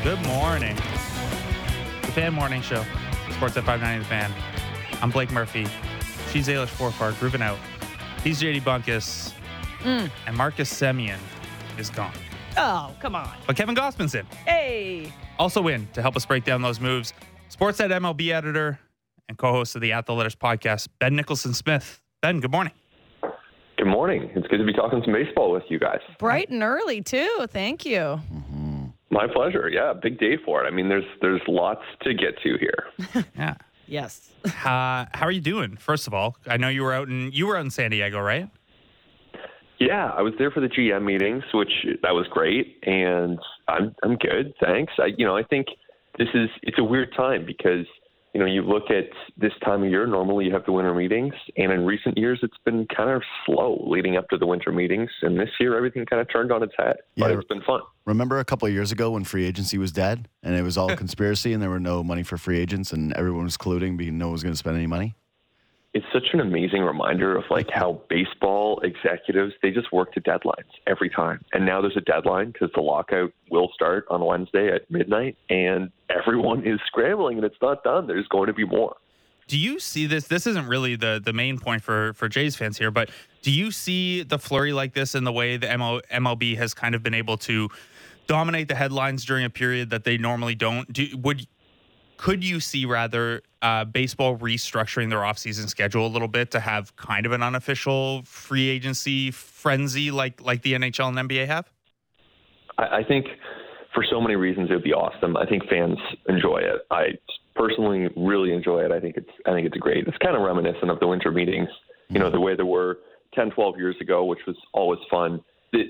Good morning. The Fan Morning Show. Sports at 590 The Fan. I'm Blake Murphy. She's Ailish Forfar, grooving out. He's JD Bunkus. And Marcus Semien is gone. Oh, come on. But Kevin Gossman's in. Hey. Also in to help us break down those moves. Sportsnet MLB editor and co-host of the At the Letters podcast, Ben Nicholson-Smith. Ben, good morning. Good morning. It's good to be talking some baseball with you guys. Bright and early, too. Thank you. My pleasure. Yeah, big day for it. I mean, there's lots to get to here. Yeah. Yes. How are you doing? First of all, I know you were out in San Diego, right? Yeah, I was there for the GM meetings, which that was great, and I'm good, thanks. I think it's a weird time because you look at this time of year. Normally, you have the winter meetings, and in recent years, it's been kind of slow leading up to the winter meetings. And this year, everything kind of turned on its head. But it's been fun. Remember a couple of years ago when free agency was dead, and it was all conspiracy, and there were no money for free agents, and everyone was colluding because no one was going to spend any money? It's such an amazing reminder of how baseball executives, they just work to deadlines every time. And now there's a deadline because the lockout will start on Wednesday at midnight, and everyone is scrambling, and it's not done. There's going to be more. Do you see this? This isn't really the main point for Jays fans here, but do you see the flurry like this in the way the MLB has kind of been able to dominate the headlines during a period that they normally don't? Could you see baseball restructuring their offseason schedule a little bit to have kind of an unofficial free agency frenzy like the NHL and NBA have? I think for so many reasons it would be awesome. I think fans enjoy it. I personally really enjoy it. I think it's great. It's kind of reminiscent of the winter meetings, the way there were 10, 12 years ago, which was always fun.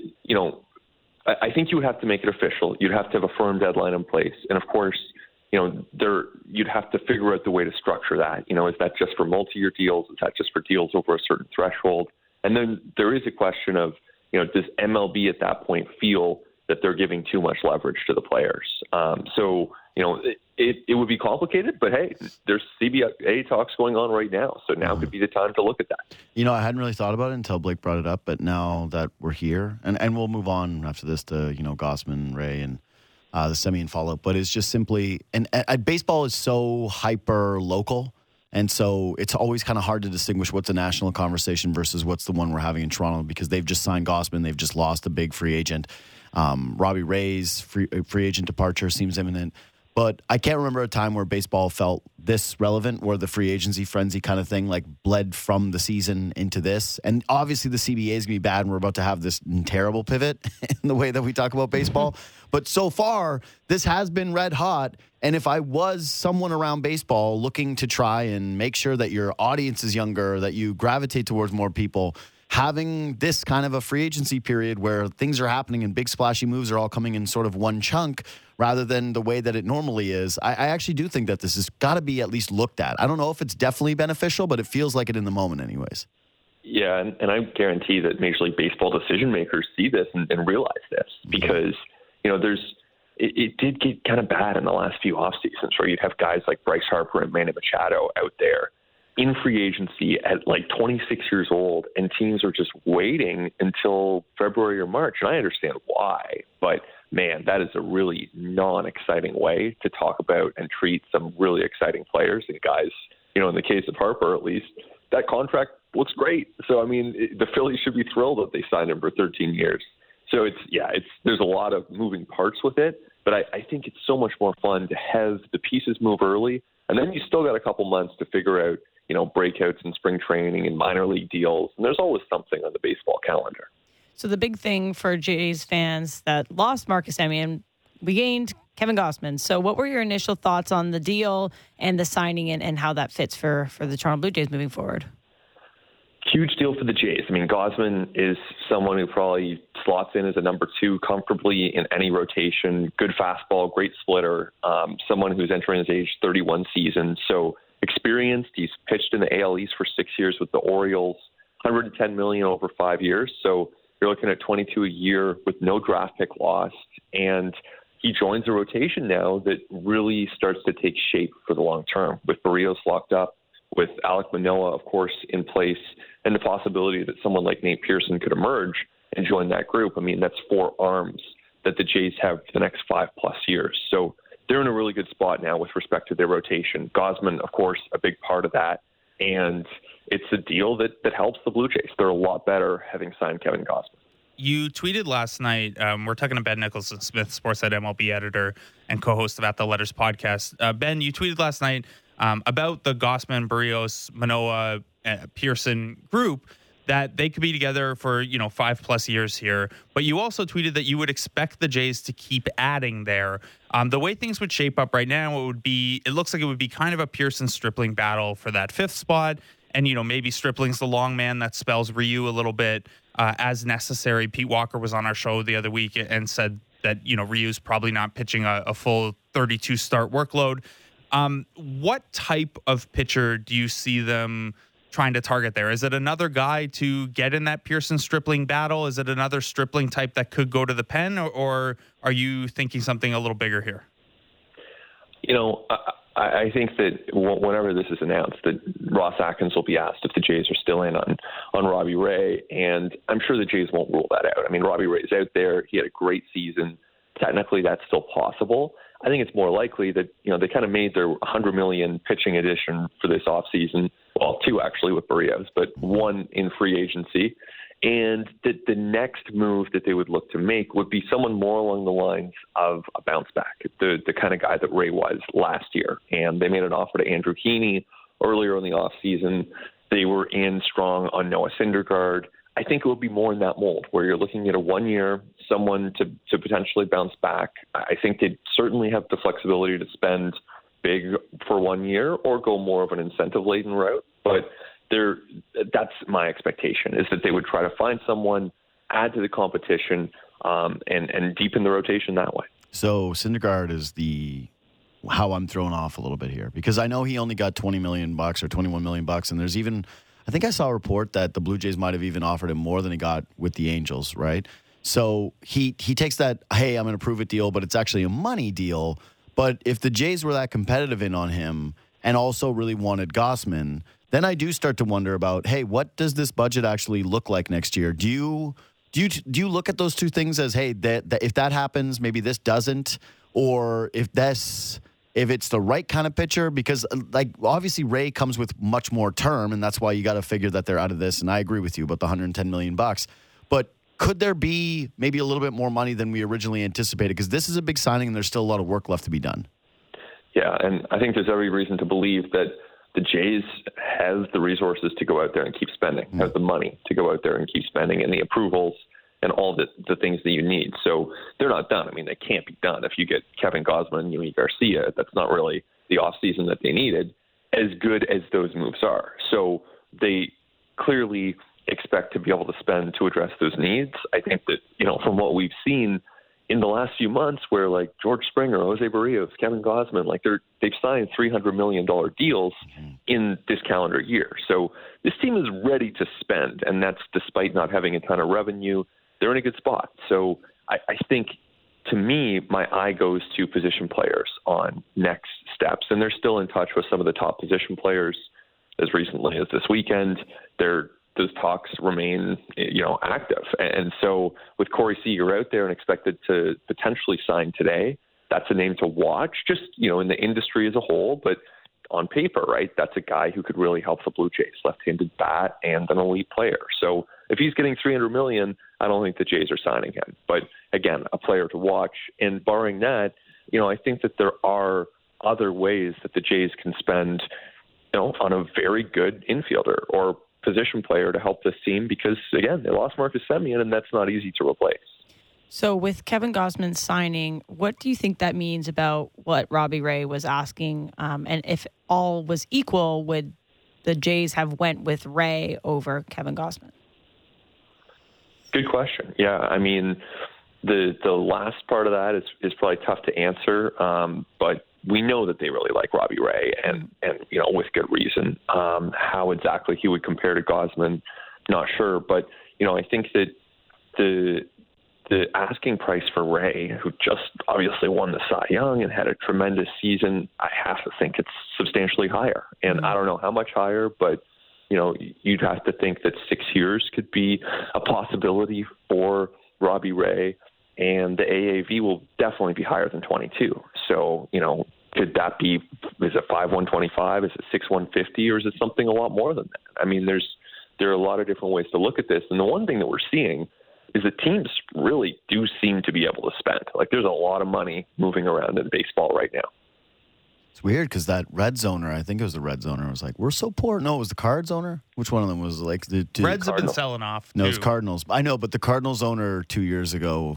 I think you would have to make it official. You'd have to have a firm deadline in place. And of course, you'd have to figure out the way to structure that. Is that just for multi-year deals? Is that just for deals over a certain threshold? And then there is a question of, does MLB at that point feel that they're giving too much leverage to the players? It would be complicated, but hey, there's CBA talks going on right now. So now could be the time to look at that. I hadn't really thought about it until Blake brought it up, but now that we're here, and we'll move on after this to, Gossman, Ray, and the Semien follow-up, but it's just simply, and baseball is so hyper local, and so it's always kind of hard to distinguish what's a national conversation versus what's the one we're having in Toronto, because they've just signed Gossman, they've just lost a big free agent. Robbie Ray's free agent departure seems imminent, but I can't remember a time where baseball felt this relevant, where the free agency frenzy kind of thing bled from the season into this. And obviously the CBA is going to be bad, and we're about to have this terrible pivot in the way that we talk about baseball. But so far, this has been red hot. And if I was someone around baseball looking to try and make sure that your audience is younger, that you gravitate towards more people, having this kind of a free agency period where things are happening and big splashy moves are all coming in sort of one chunk rather than the way that it normally is, I actually do think that this has got to be at least looked at. I don't know if it's definitely beneficial, but it feels like it in the moment anyways. Yeah, and I guarantee that Major League Baseball decision makers see this and realize this because, it did get kind of bad in the last few off seasons where you'd have guys like Bryce Harper and Manny Machado out there in free agency at 26 years old, and teams are just waiting until February or March. And I understand why, but man, that is a really non-exciting way to talk about and treat some really exciting players and guys. In the case of Harper, at least, that contract looks great. So, the Phillies should be thrilled that they signed him for 13 years. So there's a lot of moving parts with it, but I think it's so much more fun to have the pieces move early, and then you still got a couple months to figure out, breakouts in spring training and minor league deals, and there's always something on the baseball calendar. So the big thing for Jays fans that lost Marcus Semien, we gained Kevin Gossman. So what were your initial thoughts on the deal and the signing and how that fits for the Toronto Blue Jays moving forward? Huge deal for the Jays. Gossman is someone who probably slots in as a number 2 comfortably in any rotation. Good fastball, great splitter, someone who's entering his age 31 season. So experienced. He's pitched in the AL East for 6 years with the Orioles, $110 million over 5 years. So you're looking at $22 a year with no draft pick lost. And he joins a rotation now that really starts to take shape for the long term, with Barrios locked up, with Alek Manoah, of course, in place, and the possibility that someone like Nate Pearson could emerge and join that group. That's 4 arms that the Jays have for the next 5+ years. So they're in a really good spot now with respect to their rotation. Gausman, of course, a big part of that. And it's a deal that helps the Blue Jays. They're a lot better having signed Kevin Gausman. You tweeted last night, we're talking to Ben Nicholson-Smith, Sportsnet MLB editor and co-host of At the Letters podcast. Ben, you tweeted last night about the Gausman, Berríos, Manoah, Pearson group, that they could be together for, 5+ years here. But you also tweeted that you would expect the Jays to keep adding there. The way things would shape up right now, it looks like it would be kind of a Pearson-Stripling battle for that 5th spot. And, maybe Stripling's the long man that spells Ryu a little bit as necessary. Pete Walker was on our show the other week and said that, Ryu's probably not pitching a full 32 start workload. What type of pitcher do you see them trying to target there? Is it another guy to get in that Pearson-Stripling battle? Is it another Stripling type that could go to the pen? Or are you thinking something a little bigger here? I think that whenever this is announced, that Ross Atkins will be asked if the Jays are still in on Robbie Ray, and I'm sure the Jays won't rule that out. I mean, Robbie Ray's out there. He had a great season. Technically, that's still possible. I think it's more likely that, they kind of made their $100 million pitching addition for this offseason. Well, 2 actually with Berríos, but 1 in free agency. And that the next move that they would look to make would be someone more along the lines of a bounce back, the kind of guy that Ray was last year. And they made an offer to Andrew Heaney earlier in the offseason. They were in strong on Noah Syndergaard. I think it would be more in that mold where you're looking at a 1 year, someone to potentially bounce back. I think they'd certainly have the flexibility to spend big for 1 year or go more of an incentive-laden route. But that's my expectation, is that they would try to find someone, add to the competition, and deepen the rotation that way. So Syndergaard is how I'm thrown off a little bit here, because I know he only got $20 million or $21 million, and there's even, I think I saw a report that the Blue Jays might have even offered him more than he got with the Angels, right? So he takes that, hey, I'm going to prove it deal, but it's actually a money deal. But if the Jays were that competitive in on him and also really wanted Gausman, then I do start to wonder about, hey, what does this budget actually look like next year? Do you look at those two things as, hey, that if that happens, maybe this doesn't, or if it's the right kind of pitcher? Because obviously Ray comes with much more term, and that's why you got to figure that they're out of this. And I agree with you about the $110 million. But could there be maybe a little bit more money than we originally anticipated? Because this is a big signing, and there's still a lot of work left to be done. Yeah, and I think there's every reason to believe that the Jays have the resources to go out there and keep spending, have the money to go out there and keep spending, and the approvals and all the things that you need. So they're not done. I mean, they can't be done. If you get Kevin Gausman and Yimi Garcia, that's not really the offseason that they needed, as good as those moves are. So they clearly expect to be able to spend to address those needs. I think that, from what we've seen in the last few months, where like George Springer, Jose Berríos, Kevin Gausman, they've signed $300 million deals in this calendar year. So this team is ready to spend, and that's despite not having a ton of revenue. They're in a good spot. So I think, to me, my eye goes to position players on next steps, and they're still in touch with some of the top position players as recently as this weekend. Those talks remain, active. And so with Corey Seager out there and expected to potentially sign today, that's a name to watch, just, in the industry as a whole. But on paper, right, that's a guy who could really help the Blue Jays, left-handed bat and an elite player. So if he's getting $300 million, I don't think the Jays are signing him. But again, a player to watch. And barring that, I think that there are other ways that the Jays can spend, on a very good infielder or position player to help this team, because again, they lost Marcus Semien, and that's not easy to replace. So with Kevin Gausman signing, what do you think that means about what Robbie Ray was asking? And if all was equal, would the Jays have went with Ray over Kevin Gausman? Good question. Yeah, I mean, the last part of that is probably tough to answer, but we know that they really like Robbie Ray, and with good reason. How exactly he would compare to Gausman, not sure. But, I think that the asking price for Ray, who just obviously won the Cy Young and had a tremendous season, I have to think it's substantially higher. And I don't know how much higher, but, you'd have to think that 6 years could be a possibility for Robbie Ray. and the AAV will definitely be higher than 22. So, could that be, is it 5,125? Is it 6,150? Or is it something a lot more than that? I mean, there are a lot of different ways to look at this. And the one thing that we're seeing is that teams really do seem to be able to spend. Like, there's a lot of money moving around in baseball right now. It's weird because that Reds owner, I think it was the Reds owner, was like, we're so poor. No, it was the Cards owner. Which one of them was like the Reds have been selling off. No, too. it's Cardinals. I know, but the Cardinals owner 2 years ago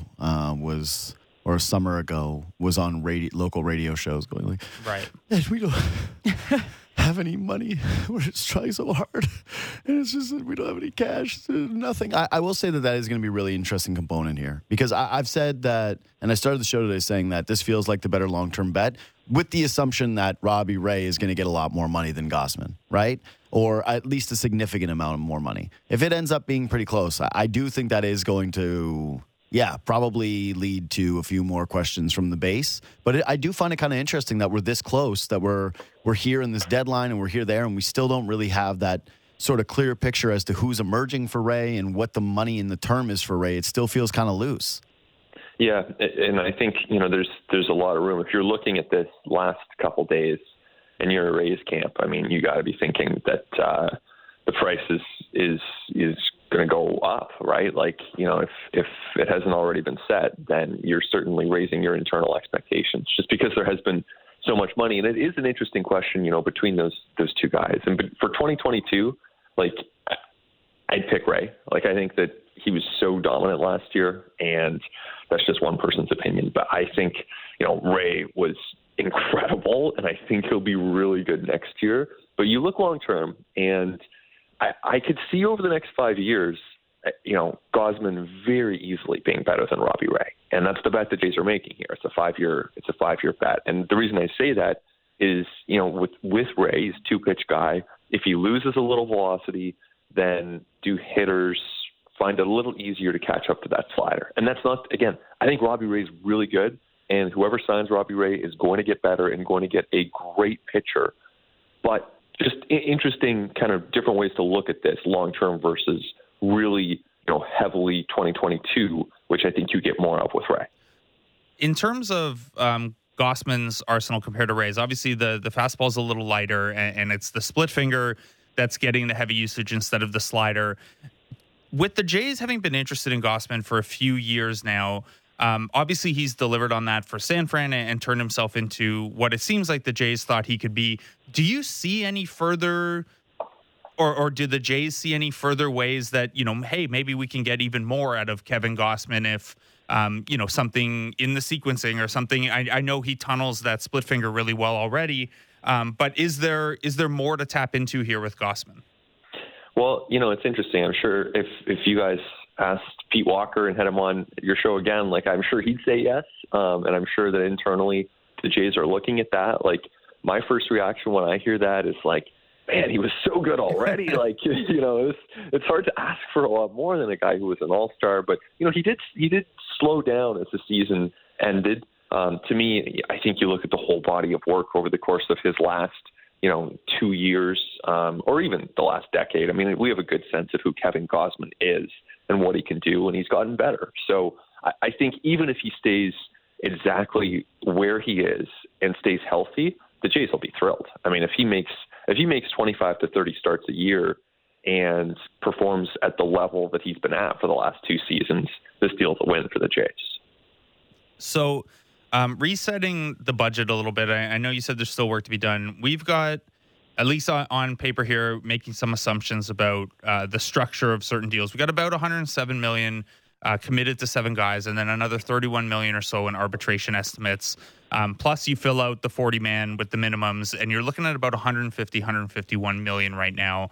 or a summer ago was on local radio shows going like, right. And we don't have any money. We're just trying so hard. And it's just that we don't have any cash. Nothing. I will say that is going to be a really interesting component here because I've said that, and I started the show today saying that this feels like the better long-term bet with the assumption that Robbie Ray is going to get a lot more money than Gausman, right? Or at least a significant amount of more money. If it ends up being pretty close, I do think that is going to... probably lead to a few more questions from the base. But I do find it kind of interesting that we're this close, that we're here in this deadline and we're here there, and we still don't really have that sort of clear picture as to who's emerging for Ray and what the money in the term is for Ray. It still feels kind of loose. Yeah, and I think, there's a lot of room. If you're looking at this last couple days and you're a Rays camp, I mean, you got to be thinking that the price is going to go up, right? Like, if it hasn't already been set, then you're certainly raising your internal expectations just because there has been so much money. And it is an interesting question, between those two guys. And for 2022, like, I'd pick Ray. Like, I think that he was so dominant last year, and that's just one person's opinion. But I think, Ray was incredible, and I think he'll be really good next year. But you look long term, and I could see over the next 5 years, Gausman very easily being better than Robbie Ray, and that's the bet the Jays are making here. It's a 5-year bet, and the reason I say that is, with Ray, he's a 2-pitch guy. If he loses a little velocity, then do hitters find it a little easier to catch up to that slider? And that's not, again, I think Robbie Ray's really good, and whoever signs Robbie Ray is going to get better and going to get a great pitcher, but just interesting kind of different ways to look at this long-term versus really, heavily 2022, which I think you get more of with Ray. In terms of Gausman's arsenal compared to Ray's, obviously the fastball is a little lighter, and it's the split finger that's getting the heavy usage instead of the slider. With the Jays having been interested in Gausman for a few years now, obviously he's delivered on that for San Fran and turned himself into what it seems like the Jays thought he could be. Do you see any further, or do the Jays see any further ways that, hey, maybe we can get even more out of Kevin Gausman if, something in the sequencing or something? I know he tunnels that split finger really well already, but is there more to tap into here with Gausman? Well, it's interesting. I'm sure if you guys asked Pete Walker and had him on your show again, like, I'm sure he'd say yes. And I'm sure that internally the Jays are looking at that. Like, my first reaction when I hear that is like, man, he was so good already. Like, it's hard to ask for a lot more than a guy who was an all-star. But, he did slow down as the season ended. To me, I think you look at the whole body of work over the course of his last 2 years, or even the last decade. I mean, we have a good sense of who Kevin Gausman is and what he can do, and he's gotten better. So I think even if he stays exactly where he is and stays healthy, the Jays will be thrilled. I mean, if he makes 25 to 30 starts a year and performs at the level that he's been at for the last 2 seasons, this deal's a win for the Jays. So, resetting the budget a little bit, I know you said there's still work to be done. We've got, at least on paper here, making some assumptions about the structure of certain deals. We got about $107 million committed to 7 guys, and then another $31 million or so in arbitration estimates. Plus, you fill out the 40-man with the minimums, and you're looking at about $151 million right now.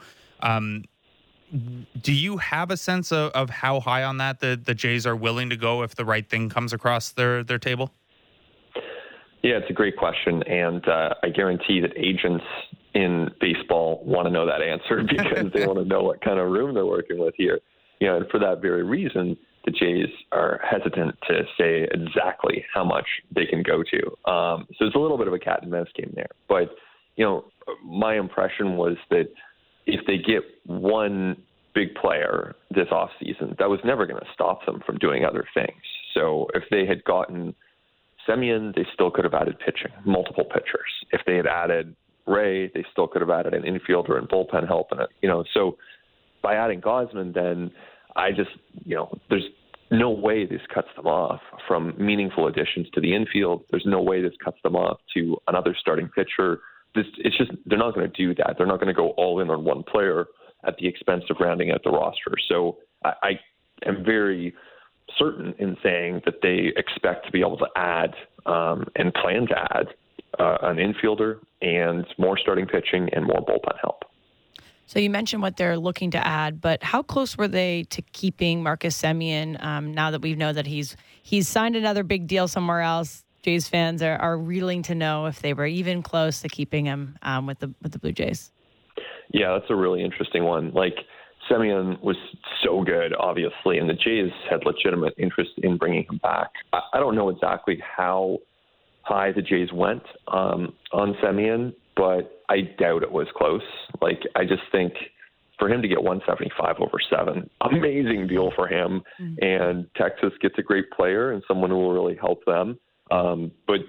Do you have a sense of how high on that the Jays are willing to go if the right thing comes across their table? Yeah, it's a great question, and I guarantee that agents in baseball want to know that answer because they want to know what kind of room they're working with here. And for that very reason, the Jays are hesitant to say exactly how much they can go to. So it's a little bit of a cat and mouse game there. But, my impression was that if they get one big player this offseason, that was never going to stop them from doing other things. So if they had gotten Semien, they still could have added pitching, multiple pitchers. If they had added Ray, they still could have added an infielder and bullpen help. And, so by adding Gausman, then I just, there's no way this cuts them off from meaningful additions to the infield. There's no way this cuts them off to another starting pitcher. It's just, they're not going to do that. They're not going to go all in on one player at the expense of rounding out the roster. So I am very certain in saying that they expect to be able to add and plan to add an infielder and more starting pitching and more bullpen help. So you mentioned what they're looking to add, but how close were they to keeping Marcus Semien now that we know that he's signed another big deal somewhere else? Jays fans are reeling to know if they were even close to keeping him with the Blue Jays. Yeah, that's a really interesting one. Semien was so good, obviously, and the Jays had legitimate interest in bringing him back. I don't know exactly how high the Jays went on Semien, but I doubt it was close. I just think for him to get 175 over 7, amazing deal for him. And Texas gets a great player and someone who will really help them. But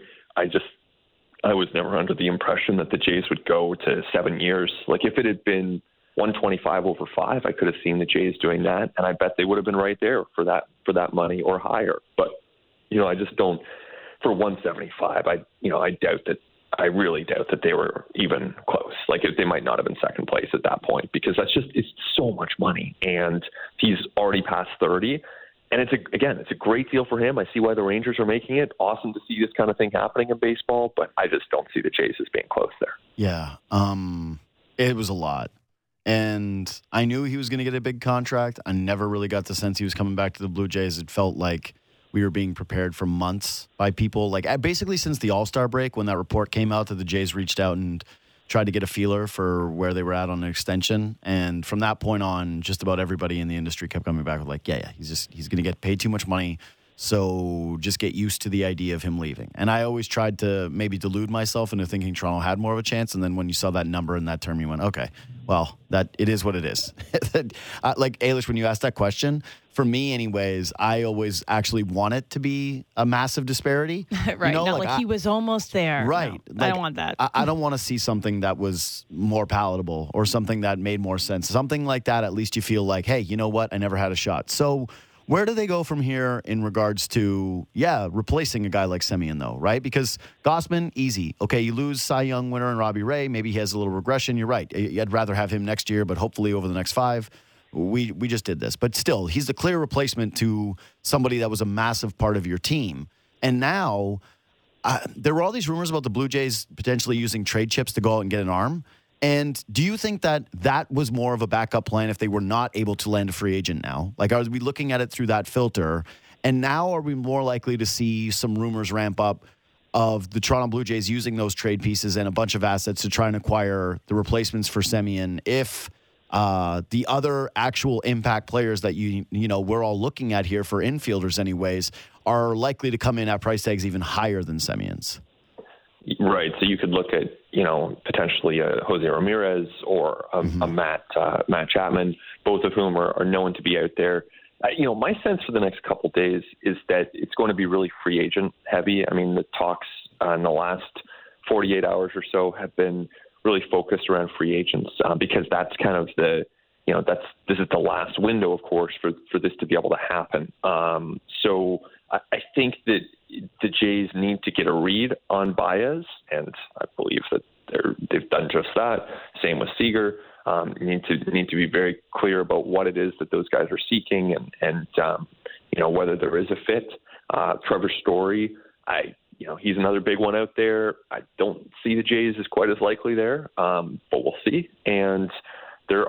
I was never under the impression that the Jays would go to 7 years. If it had been 125 over 5, I could have seen the Jays doing that, and I bet they would have been right there for that money or higher. But I just don't. For 175, I really doubt that they were even close. They might not have been second place at that point, because it's so much money, and he's already past 30. And it's a great deal for him. I see why the Rangers are making it. Awesome to see this kind of thing happening in baseball, but I just don't see the Jays as being close there. Yeah, it was a lot. And I knew he was going to get a big contract. I never really got the sense he was coming back to the Blue Jays. It felt like we were being prepared for months by people. Basically since the All-Star break, when that report came out that the Jays reached out and tried to get a feeler for where they were at on an extension. And from that point on, just about everybody in the industry kept coming back with he's going to get paid too much money. So just get used to the idea of him leaving. And I always tried to maybe delude myself into thinking Toronto had more of a chance. And then when you saw that number in that term, you went, okay, well, that it is what it is. Ailish, when you asked that question, for me anyways, I always actually want it to be a massive disparity. Right. He was almost there. Right. No, I don't want that. I don't want to see something that was more palatable or something that made more sense. Something like that, at least you feel like, hey, you know what? I never had a shot. So where do they go from here in regards to, replacing a guy like Semien, though, right? Because Gausman, easy. Okay, you lose Cy Young winner and Robbie Ray. Maybe he has a little regression. You're right. I'd rather have him next year, but hopefully over the next 5. We just did this. But still, he's the clear replacement to somebody that was a massive part of your team. And now there were all these rumors about the Blue Jays potentially using trade chips to go out and get an arm. And do you think that was more of a backup plan if they were not able to land a free agent now? Are we looking at it through that filter? And now are we more likely to see some rumors ramp up of the Toronto Blue Jays using those trade pieces and a bunch of assets to try and acquire the replacements for Semien if the other actual impact players that we're all looking at here for infielders anyways are likely to come in at price tags even higher than Semien's? Right. So you could look at, potentially a Jose Ramirez or a Matt Chapman, both of whom are known to be out there. My sense for the next couple of days is that it's going to be really free agent heavy. I mean, the talks in the last 48 hours or so have been really focused around free agents because that's kind of this is the last window, of course, for this to be able to happen. So I think that the Jays need to get a read on Baez, and I believe that they've done just that. Same with Seager. Need to be very clear about what it is that those guys are seeking, and whether there is a fit. Trevor Story, he's another big one out there. I don't see the Jays as quite as likely there, but we'll see. And there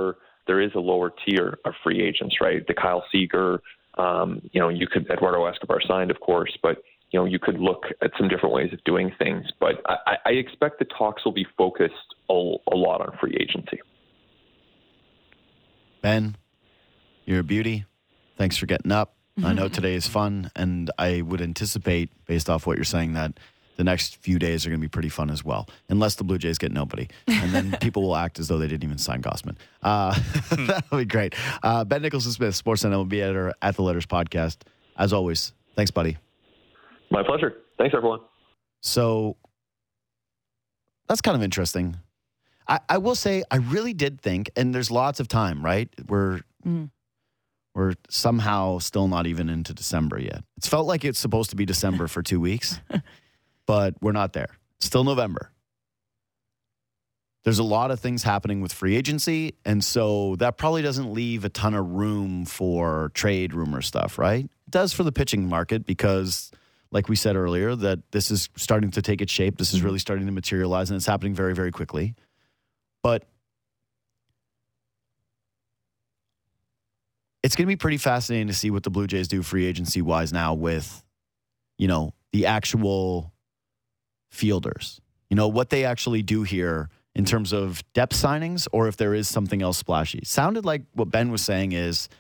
is a lower tier of free agents, right? The Kyle Seager. You could Eduardo Escobar signed, of course, but you could look at some different ways of doing things. But I expect the talks will be focused a lot on free agency. Ben, you're a beauty. Thanks for getting up. I know today is fun, and I would anticipate, based off what you're saying, that the next few days are going to be pretty fun as well, unless the Blue Jays get nobody. And then people will act as though they didn't even sign Gausman. That'll be great. Ben Nicholson-Smith, Sportsnet MLB editor at The Letters Podcast. As always, Thanks, buddy. My pleasure. Thanks, everyone. So that's kind of interesting. I will say I really did think, and there's lots of time, right? We're somehow still not even into December yet. It's felt like it's supposed to be December for 2 weeks, but we're not there. Still November. There's a lot of things happening with free agency, and so that probably doesn't leave a ton of room for trade rumor stuff, right? It does for the pitching market because, like we said earlier, that this is starting to take its shape. This is really starting to materialize, and it's happening very, very quickly. But it's going to be pretty fascinating to see what the Blue Jays do free agency-wise now with, the actual fielders. What they actually do here in terms of depth signings, or if there is something else splashy. Sounded like what Ben was saying is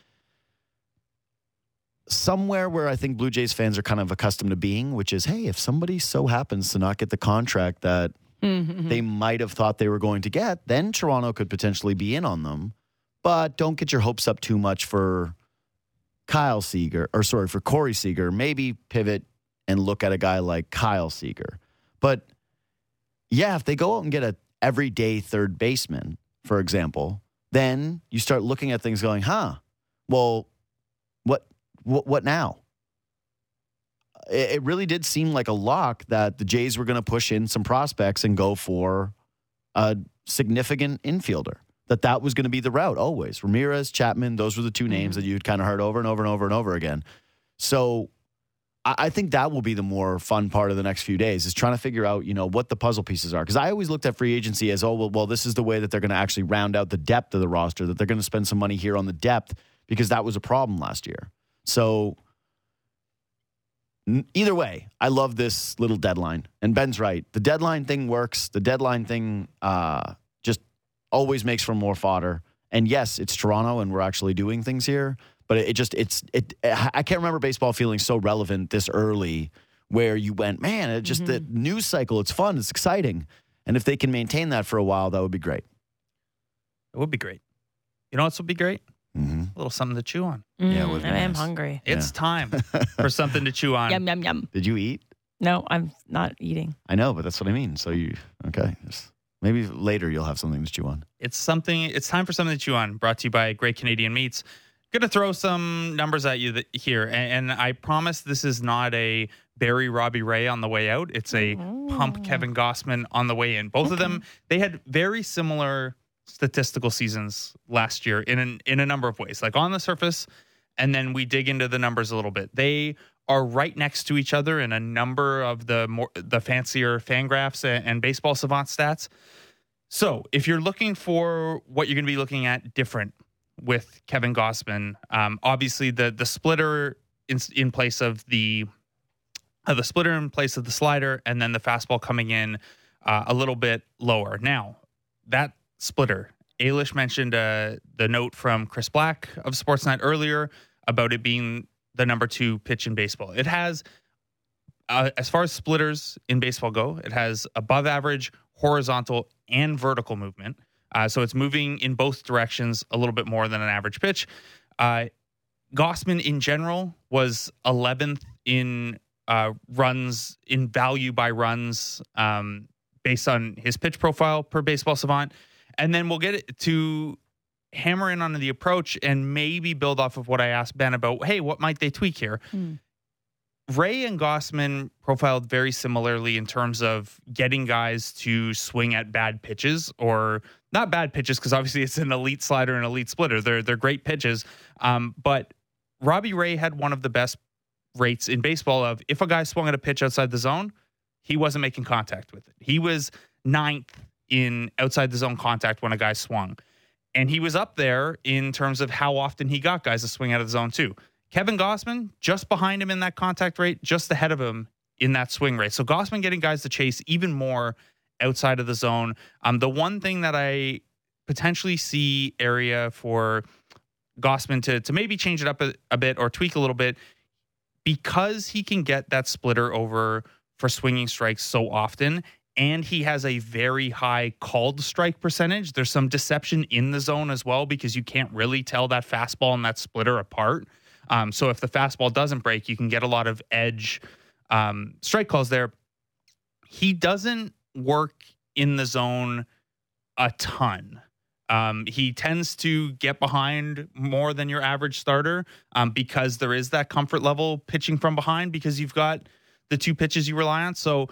somewhere where I think Blue Jays fans are kind of accustomed to being, which is, hey, if somebody so happens to not get the contract that they might have thought they were going to get, then Toronto could potentially be in on them. But don't get your hopes up too much for Corey Seager. Maybe pivot and look at a guy like Kyle Seager. But yeah, if they go out and get a everyday third baseman, for example, then you start looking at things going, well, what now? It really did seem like a lock that the Jays were going to push in some prospects and go for a significant infielder. That was going to be the route always. Ramirez, Chapman, those were the two names that you'd kind of heard over and over and over and over again. So I think that will be the more fun part of the next few days is trying to figure out, what the puzzle pieces are. Because I always looked at free agency as, well, this is the way that they're going to actually round out the depth of the roster, that they're going to spend some money here on the depth because that was a problem last year. So either way, I love this little deadline. And Ben's right. The deadline thing works. The deadline thing just always makes for more fodder. And yes, it's Toronto and we're actually doing things here. But I can't remember baseball feeling so relevant this early where you went, man, the news cycle, it's fun, it's exciting. And if they can maintain that for a while, that would be great. It would be great. You know what would be great? Mm-hmm. A little something to chew on. Yeah, it would be I am nice. hungry. It's time for something to chew on. Yum, yum, yum. Did you eat? No, I'm not eating. I know, but that's what I mean. So okay. Maybe later you'll have something to chew on. It's time for something to chew on, brought to you by Great Canadian Meats. Going to throw some numbers at you here, and I promise this is not a bury Robbie Ray on the way out. It's a pump Kevin Gausman on the way in. Both of them, they had very similar statistical seasons last year in a number of ways, like on the surface, and then we dig into the numbers a little bit. They are right next to each other in a number of the fancier Fangraphs and Baseball Savant stats. So if you're looking for what you're going to be looking at different with Kevin Gausman, obviously the splitter in place of the splitter in place of the slider, and then the fastball coming in a little bit lower. Now that splitter, Ailish mentioned the note from Chris Black of Sportsnet earlier about it being the number 2 pitch in baseball. It has, as far as splitters in baseball go, it has above average horizontal and vertical movement. So it's moving in both directions a little bit more than an average pitch. Gausman in general was 11th in runs, in value by runs, based on his pitch profile per Baseball Savant. And then we'll get to hammer in on the approach and maybe build off of what I asked Ben about, hey, what might they tweak here? Ray and Gausman profiled very similarly in terms of getting guys to swing at bad pitches, or not bad pitches, because obviously it's an elite slider and elite splitter. They're great pitches. But Robbie Ray had one of the best rates in baseball of, if a guy swung at a pitch outside the zone, he wasn't making contact with it. He was 9th in outside the zone contact when a guy swung. And he was up there in terms of how often he got guys to swing out of the zone too. Kevin Gausman, just behind him in that contact rate, just ahead of him in that swing rate. So Gausman getting guys to chase even more outside of the zone. The one thing that I potentially see area for Gausman to maybe change it up a bit or tweak a little bit, because he can get that splitter over for swinging strikes so often, and he has a very high called strike percentage. There's some deception in the zone as well, because you can't really tell that fastball and that splitter apart. So if the fastball doesn't break, you can get a lot of edge strike calls there. He doesn't work in the zone a ton. He tends to get behind more than your average starter because there is that comfort level pitching from behind because you've got the two pitches you rely on. So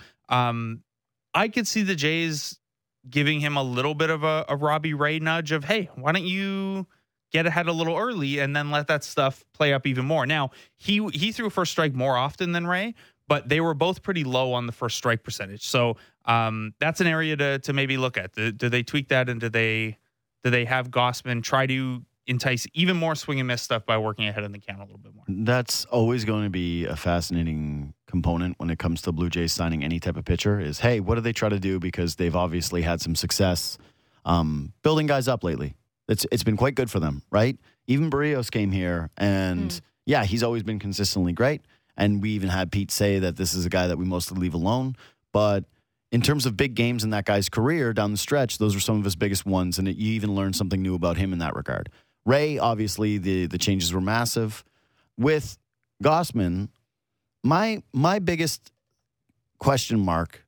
I could see the Jays giving him a little bit of a Robbie Ray nudge of, hey, why don't you get ahead a little early and then let that stuff play up even more. Now, he threw first strike more often than Ray, but they were both pretty low on the first strike percentage. So that's an area to maybe look at. Do they tweak that, and do they have Gausman try to entice even more swing and miss stuff by working ahead in the count a little bit more? That's always going to be a fascinating component when it comes to Blue Jays signing any type of pitcher is, hey, what do they try to do? Because they've obviously had some success building guys up lately. It's been quite good for them, right? Even Barrios came here, and yeah, he's always been consistently great. And we even had Pete say that this is a guy that we mostly leave alone. But in terms of big games in that guy's career down the stretch, those were some of his biggest ones, and you even learned something new about him in that regard. Ray, obviously, the changes were massive. With Gausman, my biggest question mark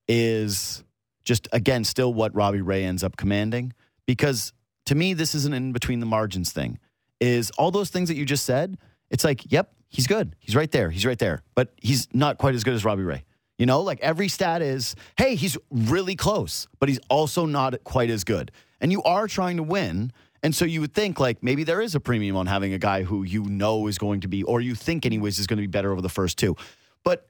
is just, again, still what Robbie Ray ends up commanding. Because to me, this is an in between the margins thing. Is all those things that you just said, it's like, yep, he's good. He's right there. He's right there. But he's not quite as good as Robbie Ray. You know, like every stat is, hey, he's really close, but he's also not quite as good. And you are trying to win. And so you would think like maybe there is a premium on having a guy who you know is going to be, or you think anyways is going to be better over the first two. But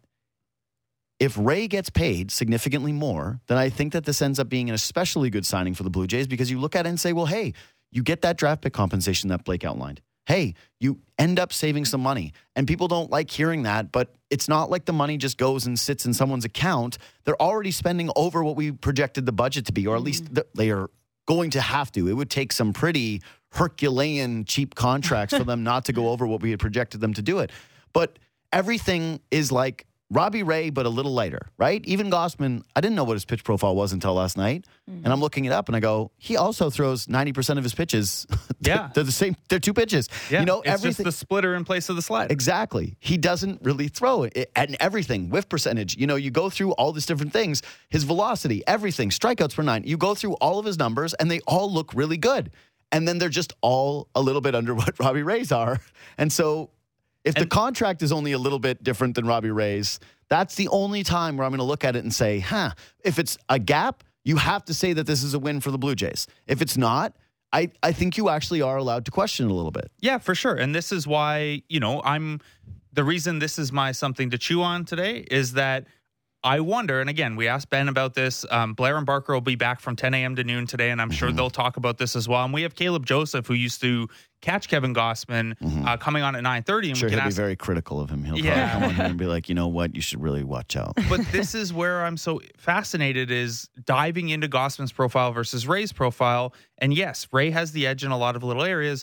if Ray gets paid significantly more, then I think that this ends up being an especially good signing for the Blue Jays because you look at it and say, well, hey, you get that draft pick compensation that Blake outlined. Hey, you end up saving some money. And people don't like hearing that, but it's not like the money just goes and sits in someone's account. They're already spending over what we projected the budget to be, or at least they are going to have to. It would take some pretty Herculean cheap contracts for them not to go over what we had projected them to do it. But everything is like Robbie Ray, but a little lighter, right? Even Gausman, I didn't know what his pitch profile was until last night. And I'm looking it up and I go, he also throws 90% of his pitches. Yeah. They're the same. They're two pitches. Yeah. You know, it's everything. just the splitter in place of the slider. Exactly. He doesn't really throw it. And everything, whiff percentage, you know, you go through all these different things, his velocity, everything, strikeouts per nine. You go through all of his numbers and they all look really good. And then they're just all a little bit under what Robbie Ray's are. And so if the contract is only a little bit different than Robbie Ray's, that's the only time where I'm going to look at it and say, if it's a gap, you have to say that this is a win for the Blue Jays. If it's not, I think you actually are allowed to question it a little bit. Yeah, for sure. And this is why, you know, the reason this is my something to chew on today is that I wonder, and again, we asked Ben about this. Blair and Barker will be back from 10 a.m. to noon today, and I'm sure they'll talk about this as well. And we have Caleb Joseph, who used to catch Kevin Gausman, coming on at 9:30. And Sure, we can he'll ask, be very critical of him. He'll probably come on here and be like, you know what, you should really watch out. But this is where I'm so fascinated is diving into Gausman's profile versus Ray's profile. And yes, Ray has the edge in a lot of little areas,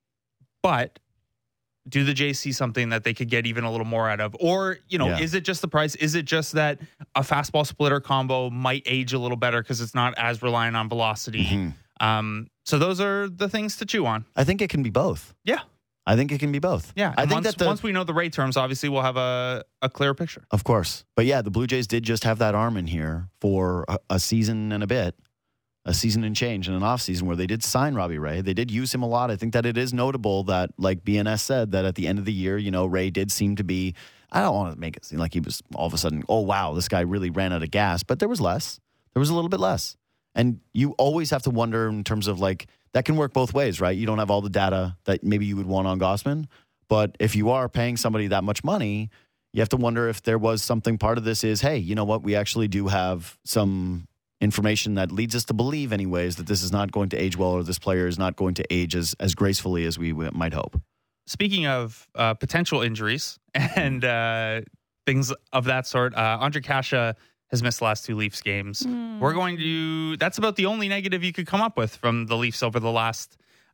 but do the Jays see something that they could get even a little more out of? Or, you know, is it just the price? Is it just that a fastball splitter combo might age a little better because it's not as reliant on velocity? So those are the things to chew on. I think it can be both. Yeah. I think it can be both. Yeah. I think once we know the Ray terms, obviously we'll have a clearer picture. Of course. But yeah, the Blue Jays did just have that arm in here for a season and a bit. A season and change in an offseason where they did sign Robbie Ray. They did use him a lot. I think that it is notable that, like BNS said, that at the end of the year, you know, Ray did seem to be, I don't want to make it seem like he was all of a sudden, oh, wow, this guy really ran out of gas. But there was less. There was a little bit less. And you always have to wonder in terms of like, that can work both ways, right? You don't have all the data that maybe you would want on Gausman. But if you are paying somebody that much money, you have to wonder if there was something part of this is, hey, you know what? We actually do have some information that leads us to believe anyways that this is not going to age well or this player is not going to age as gracefully as we might hope. Speaking of potential injuries and things of that sort, Andre Kasha has missed the last two Leafs games. That's about the only negative you could come up with from the Leafs over the last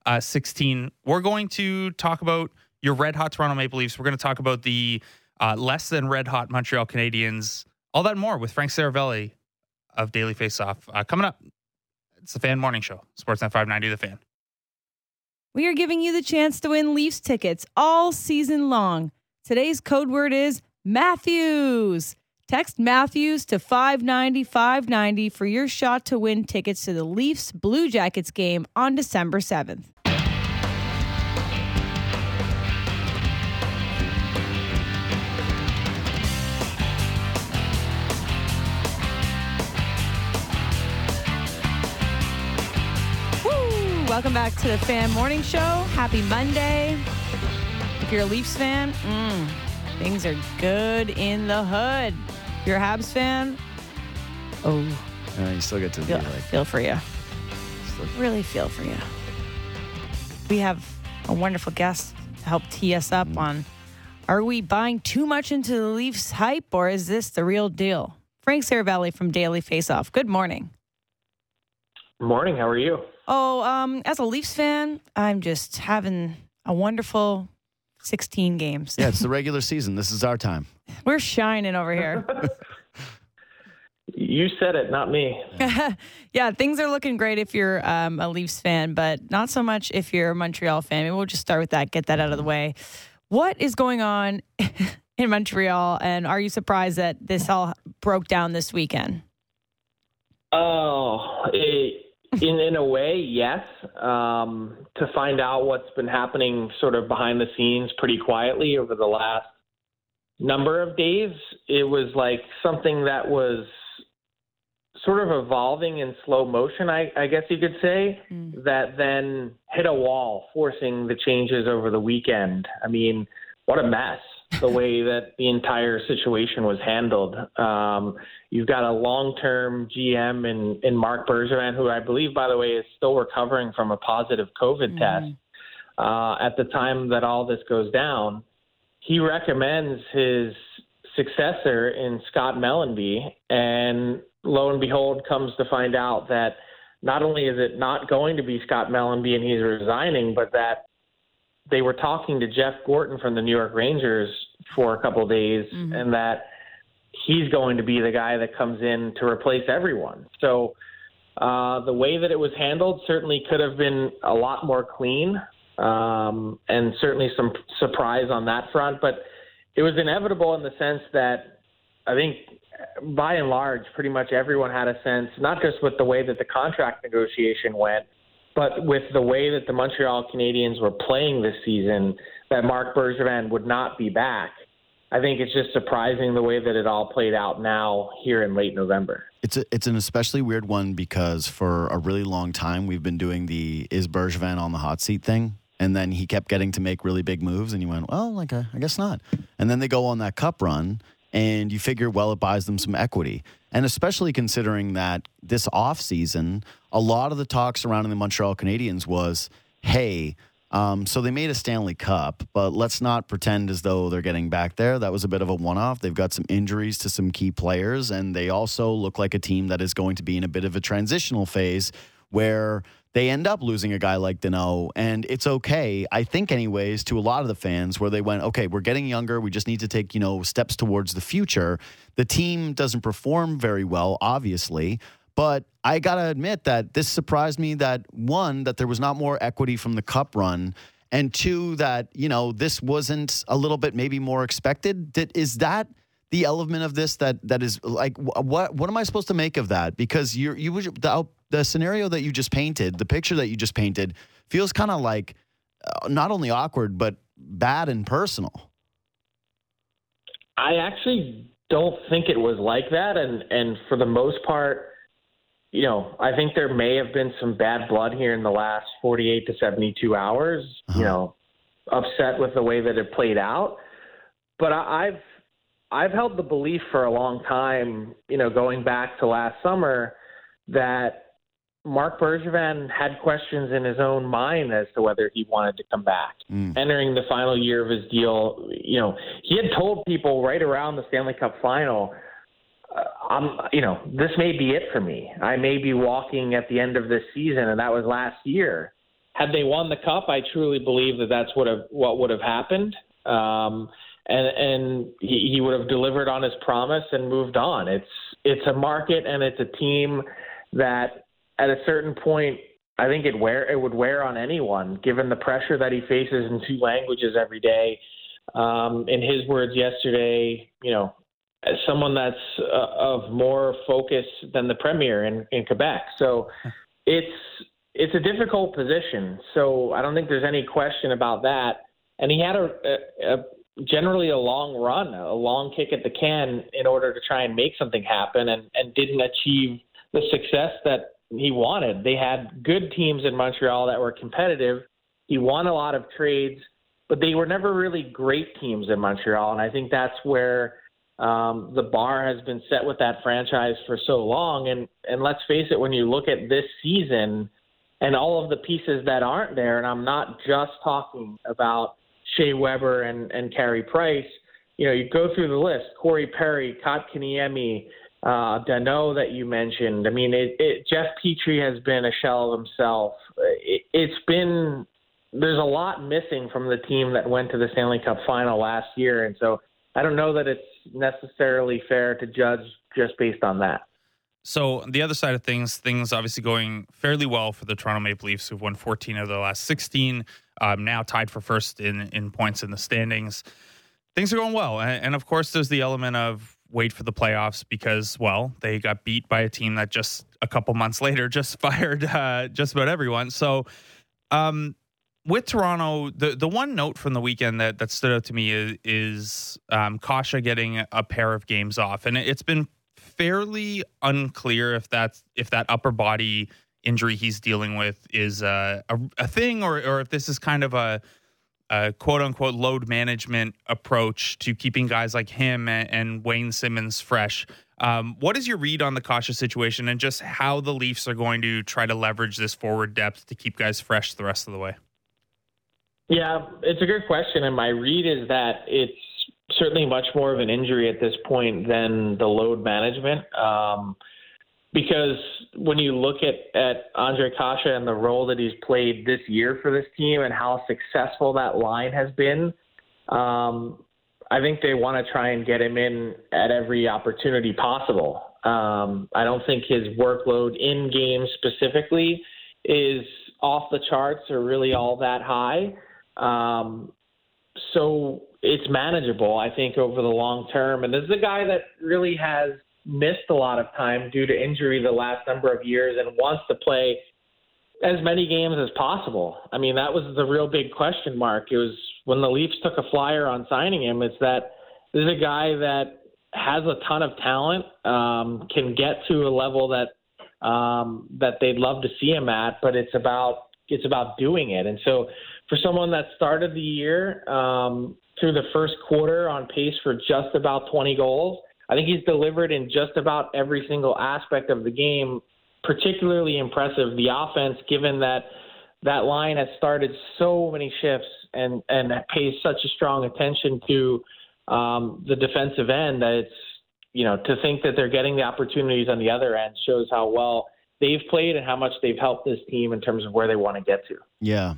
16. We're going to talk about your red hot Toronto Maple Leafs. We're going to talk about the less than red hot Montreal Canadiens. All that and more with Frank Saravelli of Daily Faceoff. Coming up, it's the Fan Morning Show, Sportsnet 590 The Fan. we are giving you the chance to win Leafs tickets all season long. Today's code word is Matthews. Text Matthews to 590-590 for your shot to win tickets to the Leafs Blue Jackets game on December 7th. Welcome back to the Fan Morning Show. Happy Monday. If you're a Leafs fan, things are good in the hood. If you're a Habs fan, you still get to be feel for you. Really feel for you. We have a wonderful guest to help tee us up on, are we buying too much into the Leafs hype, or is this the real deal? Frank Saravelli from Daily Faceoff. Good morning. Morning. How are you? As a Leafs fan, I'm just having a wonderful 16 games. Yeah, it's the regular season. This is our time. We're shining over here. You said it, not me. Yeah, things are looking great if you're a Leafs fan, but not so much if you're a Montreal fan. Maybe we'll just start with that, get that out of the way. What is going on in Montreal, and are you surprised that this all broke down this weekend? In a way, yes. To find out what's been happening sort of behind the scenes pretty quietly over the last number of days, it was like something that was sort of evolving in slow motion, I guess you could say, that then hit a wall, forcing the changes over the weekend. I mean, what a mess, the way that the entire situation was handled. You've got a long-term GM in Marc Bergevin, who I believe, by the way, is still recovering from a positive COVID test. At the time that all this goes down, he recommends his successor in Scott Mellanby, and lo and behold, comes to find out that not only is it not going to be Scott Mellanby and he's resigning, but that they were talking to Jeff Gorton from the New York Rangers for a couple of days, and that he's going to be the guy that comes in to replace everyone. So the way that it was handled certainly could have been a lot more clean, and certainly some surprise on that front. But it was inevitable in the sense that I think by and large, pretty much everyone had a sense, not just with the way that the contract negotiation went, but with the way that the Montreal Canadiens were playing this season, that Marc Bergevin would not be back. I think it's just surprising the way that it all played out now here in late November. It's an especially weird one because for a really long time we've been doing the is Bergevin on the hot seat thing, and then he kept getting to make really big moves, and you went, well, I guess not. And then they go on that cup run, and you figure, well, it buys them some equity. And especially considering that this offseason, a lot of the talk surrounding the Montreal Canadiens was, hey, so they made a Stanley Cup, but let's not pretend as though they're getting back there. That was a bit of a one-off. They've got some injuries to some key players, and they also look like a team that is going to be in a bit of a transitional phase where they end up losing a guy like Danault, and it's okay, I think anyways, to a lot of the fans where they went, okay, we're getting younger, we just need to take, steps towards the future. The team doesn't perform very well, obviously, but I got to admit that this surprised me that, one, that there was not more equity from the cup run, and two, that, this wasn't a little bit maybe more expected. Is that the element of this that is like, what am I supposed to make of that? Because the scenario that you just painted, the picture that you just painted, feels kind of like not only awkward, but bad and personal. I actually don't think it was like that. And for the most part, I think there may have been some bad blood here in the last 48 to 72 hours, upset with the way that it played out. But I've held the belief for a long time, going back to last summer, that Marc Bergevin had questions in his own mind as to whether he wanted to come back. Entering the final year of his deal, he had told people right around the Stanley Cup final, this may be it for me. I may be walking at the end of this season, and that was last year. Had they won the Cup, I truly believe that that's what would have happened. And he would have delivered on his promise and moved on. It's a market and it's a team that at a certain point I think it would wear on anyone, given the pressure that he faces in 2 languages every day. In his words yesterday, as someone that's of more focus than the Premier in Quebec. So it's a difficult position. So I don't think there's any question about that. And he had a generally a long run, a long kick at the can in order to try and make something happen, and didn't achieve the success that he wanted. They had good teams in Montreal that were competitive. He won a lot of trades, but they were never really great teams in Montreal. And I think that's where the bar has been set with that franchise for so long. And let's face it, when you look at this season and all of the pieces that aren't there, and I'm not just talking about Shea Weber and Carey Price, you go through the list: Corey Perry, Kotkaniemi, Danault that you mentioned. I mean, Jeff Petrie has been a shell of himself. There's a lot missing from the team that went to the Stanley Cup final last year. And so I don't know that it's necessarily fair to judge just based on that. So the other side of things obviously going fairly well for the Toronto Maple Leafs, who've won 14 of their last 16, now tied for first in points in the standings. Things are going well. And of course, there's the element of wait for the playoffs because, well, they got beat by a team that just a couple months later just fired just about everyone. So with Toronto, the one note from the weekend that stood out to me is Kasha getting a pair of games off. And it's been fairly unclear if that upper body injury he's dealing with is a thing or if this is kind of a quote unquote load management approach to keeping guys like him and Wayne Simmons fresh. What is your read on the Kasha situation and just how the Leafs are going to try to leverage this forward depth to keep guys fresh the rest of the way? Yeah, it's a good question. And my read is that it's certainly much more of an injury at this point than the load management. Because when you look at Andre Kasha and the role that he's played this year for this team and how successful that line has been, I think they want to try and get him in at every opportunity possible. I don't think his workload in games specifically is off the charts or really all that high. So it's manageable, I think, over the long term. And this is a guy that really has missed a lot of time due to injury the last number of years and wants to play as many games as possible. I mean, that was the real big question mark. It was when the Leafs took a flyer on signing him. It's that this is a guy that has a ton of talent, can get to a level that they'd love to see him at, but it's about doing it. And so for someone that started the year through the first quarter on pace for just about 20 goals, I think he's delivered in just about every single aspect of the game. Particularly impressive, the offense, given that line has started so many shifts and pays such a strong attention to the defensive end that it's, to think that they're getting the opportunities on the other end shows how well they've played and how much they've helped this team in terms of where they want to get to. Yeah.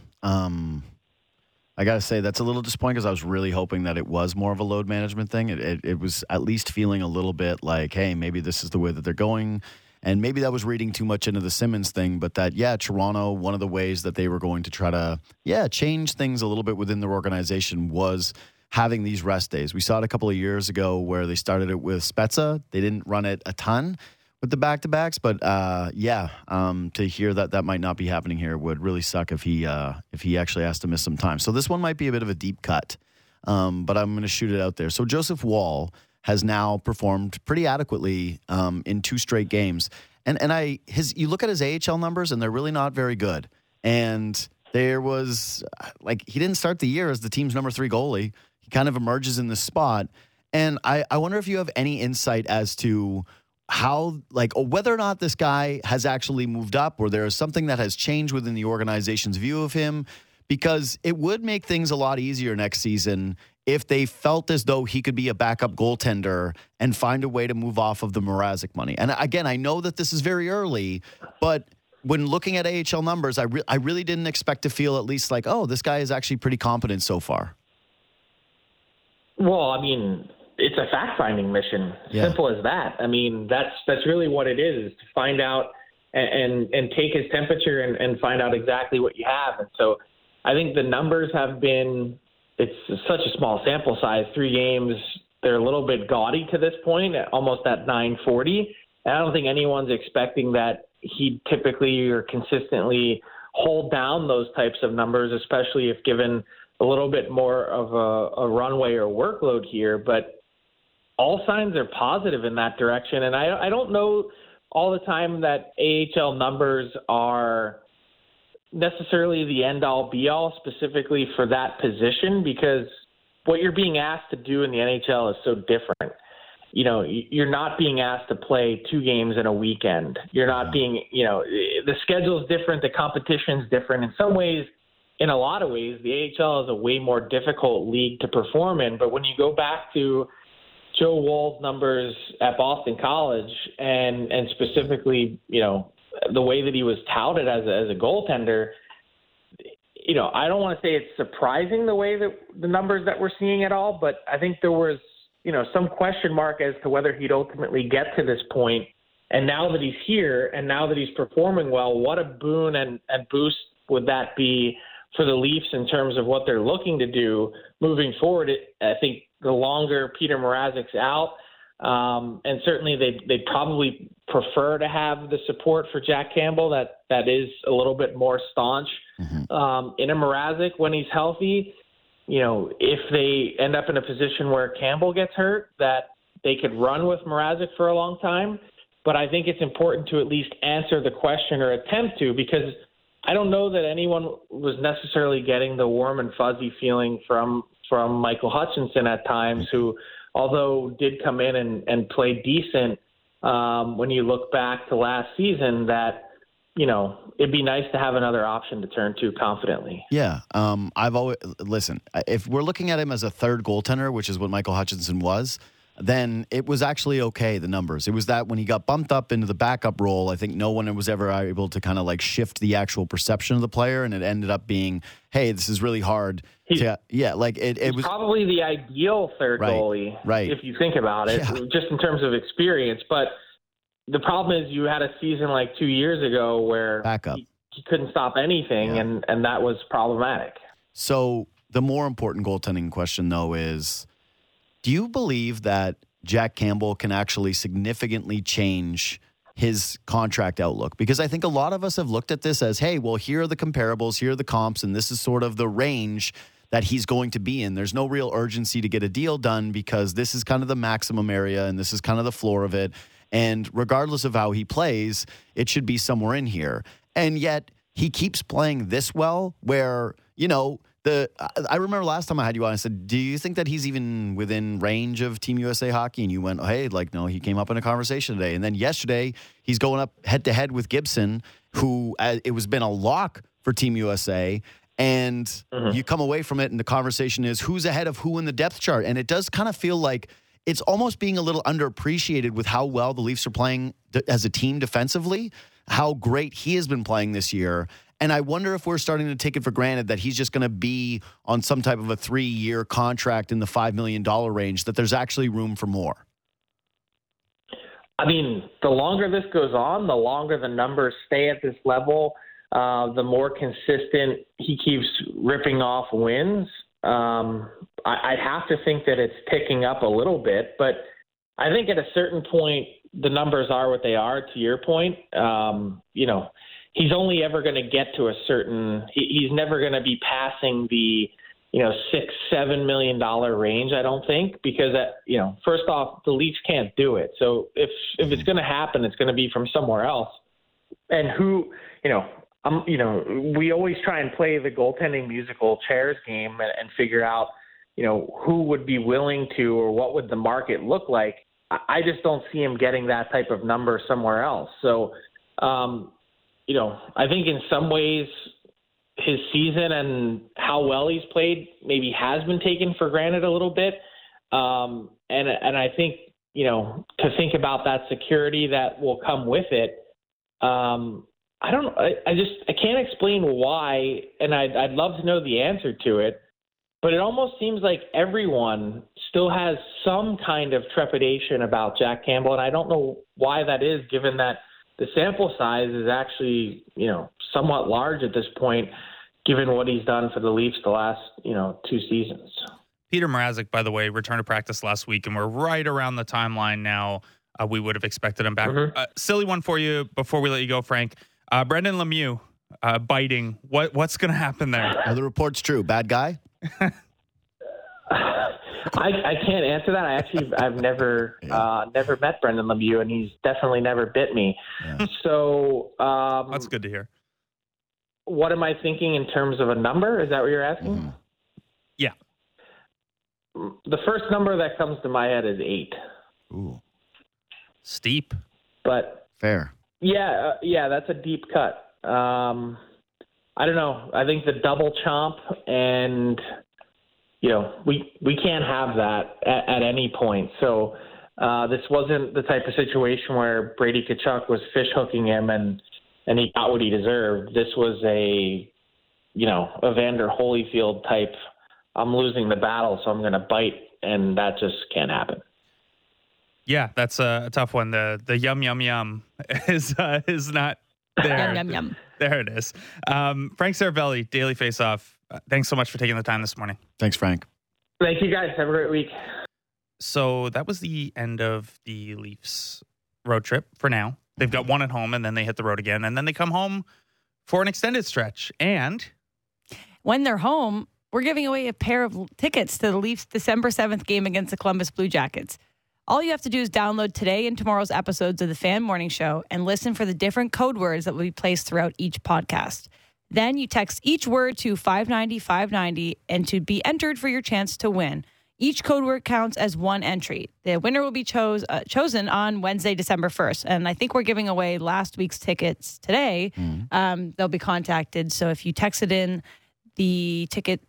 I got to say that's a little disappointing because I was really hoping that it was more of a load management thing. It was at least feeling a little bit like, hey, maybe this is the way that they're going. And maybe that was reading too much into the Simmons thing, but that, Toronto, one of the ways that they were going to try to, change things a little bit within their organization was having these rest days. We saw it a couple of years ago where they started it with Spezza. They didn't run it a ton with the back-to-backs, but to hear that might not be happening here would really suck if he actually has to miss some time. So this one might be a bit of a deep cut, but I'm going to shoot it out there. So Joseph Woll has now performed pretty adequately in 2 straight games, and you look at his AHL numbers and they're really not very good. And there was he didn't start the year as the team's number 3 goalie. He kind of emerges in this spot, and I wonder if you have any insight as to how, whether or not this guy has actually moved up or there is something that has changed within the organization's view of him, because it would make things a lot easier next season if they felt as though he could be a backup goaltender and find a way to move off of the Mrazek money. And again, I know that this is very early, but when looking at AHL numbers, I really didn't expect to feel at least this guy is actually pretty competent so far. Well, I mean, it's a fact-finding mission. Simple as that. I mean, that's really what it is to find out and take his temperature and find out exactly what you have. And so I think the numbers have been, it's such a small sample size, 3 games. They're a little bit gaudy to this point, almost at 940. And I don't think anyone's expecting that he'd typically or consistently hold down those types of numbers, especially if given a little bit more of a runway or workload here. But all signs are positive in that direction. And I don't know all the time that AHL numbers are necessarily the end-all, be-all specifically for that position, because what you're being asked to do in the NHL is so different. You know, you're not being asked to play 2 games in a weekend. You're not being, you know, the schedule's different, the competition's different. In some ways, in a lot of ways, the AHL is a way more difficult league to perform in. But when you go back to Joe Woll's numbers at Boston College and specifically, you know, the way that he was touted as a goaltender, you know, I don't want to say it's surprising the way that the numbers that we're seeing at all, but I think there was, you know, some question mark as to whether he'd ultimately get to this point. And now that he's here and now that he's performing well, what a boon and boost would that be for the Leafs in terms of what they're looking to do moving forward. I think the longer Peter Mrazek's out, and certainly they'd probably prefer to have the support for Jack Campbell that is a little bit more staunch in a Mrazek when he's healthy. You know, if they end up in a position where Campbell gets hurt, that they could run with Mrazek for a long time. But I think it's important to at least answer the question or attempt to, because I don't know that anyone was necessarily getting the warm and fuzzy feeling from Michael Hutchinson at times, who, although did come in and play decent when you look back to last season, that, you know, it'd be nice to have another option to turn to confidently. Yeah. I've always, listen, if we're looking at him as a third goaltender, which is what Michael Hutchinson was, then it was actually okay, the numbers. It was that when he got bumped up into the backup role, I think no one was ever able to kind of like shift the actual perception of the player, and it ended up being, hey, this is really hard. It was probably the ideal third goalie, if you think about it, just in terms of experience. But the problem is you had a season like 2 years ago where he couldn't stop anything, and that was problematic. So the more important goaltending question, though, is, do you believe that Jack Campbell can actually significantly change his contract outlook? Because I think a lot of us have looked at this as, hey, well, here are the comparables, here are the comps, and this is sort of the range that he's going to be in. There's no real urgency to get a deal done because this is kind of the maximum area and this is kind of the floor of it. And regardless of how he plays, it should be somewhere in here. And yet he keeps playing this well where, you know, I remember last time I had you on, I said, do you think that he's even within range of Team USA hockey? And you went, oh, hey, like, no, he came up in a conversation today. And then yesterday, he's going up head-to-head with Gibson, who it was been a lock for Team USA. And you come away from it, and the conversation is who's ahead of who in the depth chart. And it does kind of feel like it's almost being a little underappreciated with how well the Leafs are playing as a team defensively, how great he has been playing this year. And I wonder if we're starting to take it for granted that he's just going to be on some type of a 3-year contract in the $5 million range, that there's actually room for more. I mean, the longer this goes on, the longer the numbers stay at this level, the more consistent he keeps ripping off wins. I'd have to think that it's ticking up a little bit, but I think at a certain point, the numbers are what they are, to your point. You know, he's only ever going to get to a certain – he's never going to be passing the, you know, $6-7 million range, I don't think, because, you know, first off, the Leafs can't do it. So if it's going to happen, it's going to be from somewhere else. And who, you know, we always try and play the goaltending musical chairs game and figure out, you know, who would be willing to or what would the market look like. I just don't see him getting that type of number somewhere else. So, you know, I think in some ways his season and how well he's played maybe has been taken for granted a little bit. And I think, you know, to think about that security that will come with it, I can't explain why, and I'd love to know the answer to it, but it almost seems like everyone still has some kind of trepidation about Jack Campbell, and I don't know why that is, given that the sample size is actually, somewhat large at this point, given what he's done for the Leafs the last, 2 seasons. Peter Mrazek, by the way, returned to practice last week, and we're right around the timeline now. We would have expected him back. Mm-hmm. Silly one for you before we let you go, Frank. Brendan Lemieux biting. What's going to happen there? Are the reports true? Bad guy? I can't answer that. I've never met Brendan Lemieux, and he's definitely never bit me. Yeah. So That's good to hear. What am I thinking in terms of a number? Is that what you're asking? Mm-hmm. Yeah. The first number that comes to my head is 8. Ooh, Steep. But fair. yeah, that's a deep cut. I don't know. I think the double chomp, and we can't have that at any point. So this wasn't the type of situation where Brady Tkachuk was fish hooking him and he got what he deserved. This was a Evander Holyfield type. I'm losing the battle, so I'm going to bite, and that just can't happen. Yeah, that's a tough one. The yum yum yum is not there. Yum, yum, yum. There it is. Frank Saravelli, Daily Faceoff. Thanks so much for taking the time this morning. Thanks, Frank. Thank you, guys. Have a great week. So that was the end of the Leafs road trip for now. They've got one at home, and then they hit the road again, and then they come home for an extended stretch. And When they're home, we're giving away a pair of tickets to the Leafs December 7th game against the Columbus Blue Jackets. All you have to do is download today and tomorrow's episodes of the Fan Morning Show and listen for the different code words that will be placed throughout each podcast. Then you text each word to 590-590 and to be entered for your chance to win. Each code word counts as one entry. The winner will be chosen on Wednesday, December 1st. And I think we're giving away last week's tickets today. They'll be contacted. So if you texted in the ticket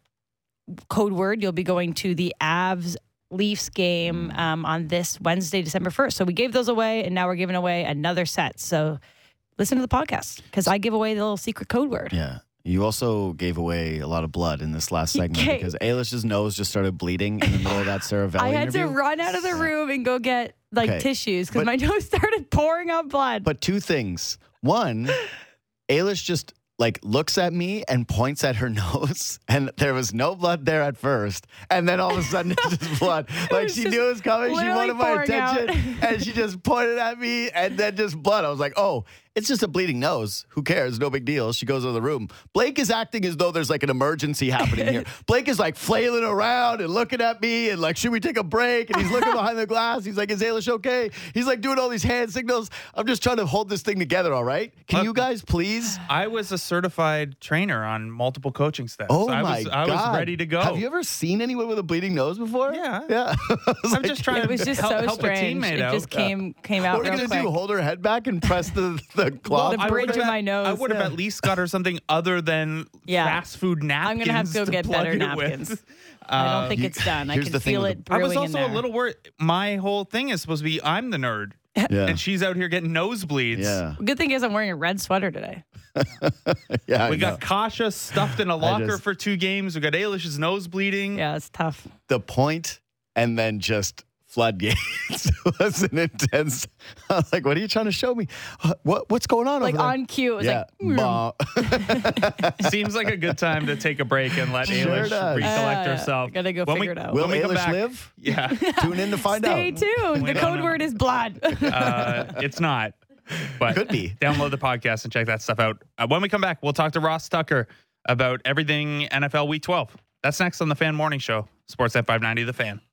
code word, you'll be going to the Avs Leafs game on this Wednesday, December 1st. So we gave those away, and now we're giving away another set. So listen to the podcast, because I give away the little secret code word. Yeah. You also gave away a lot of blood in this last segment Okay. because Ailish's nose just started bleeding in the middle of that Saravelli I had interview. to run out of the room and go get Okay. tissues because But- my nose started pouring out blood. But 2 things. One, Ailish just looks at me and points at her nose, and there was no blood there at first, and then all of a sudden it's just blood. was She just knew it was coming. She literally wanted my pouring attention, out. and she just pointed at me, and then just blood. I was like, oh, it's just a bleeding nose. Who cares? No big deal. She goes to the room. Blake is acting as though there's an emergency happening here. Blake is flailing around and looking at me and should we take a break? And he's looking behind the glass. He's like, is Ailish okay? He's doing all these hand signals. I'm just trying to hold this thing together, all right? Can you guys please? I was a certified trainer on multiple coaching staffs. Oh, I my was, God. I was ready to go. Have you ever seen anyone with a bleeding nose before? Yeah. Yeah. I'm just trying it was to just help, so help a strange. teammate It out. just came out What are real you going to quick. do? Hold her head back and press the cloth? The bridge would've of my nose. I would have at least got her something other than Yeah. fast food napkins. I'm going to have to go get plug better it napkins. with. I don't think it's done. I here's can the thing feel with it the- I brewing was also in a there. little worried. My whole thing is supposed to be I'm the nerd, Yeah. and she's out here getting nosebleeds. Yeah. Good thing is I'm wearing a red sweater today. Yeah. I We know. got Kasha stuffed in a locker just- for 2 games. We got Ailish's nose bleeding. Yeah, it's tough. the point and then just floodgates was an intense. I was like, what are you trying to show me? What's going on Like over there? on cue, it was Yeah. Seems like a good time to take a break and let Sure Ailish does. recollect Yeah. herself. Gotta go figure it out. Will when we come Ailish back- live? Yeah, Tune in to find Stay out. tuned. We The don't code know. word is blood. it's not. But Could be. Download the podcast and check that stuff out. When we come back, we'll talk to Ross Tucker about everything NFL Week 12. That's next on the Fan Morning Show. Sportsnet 590, The Fan.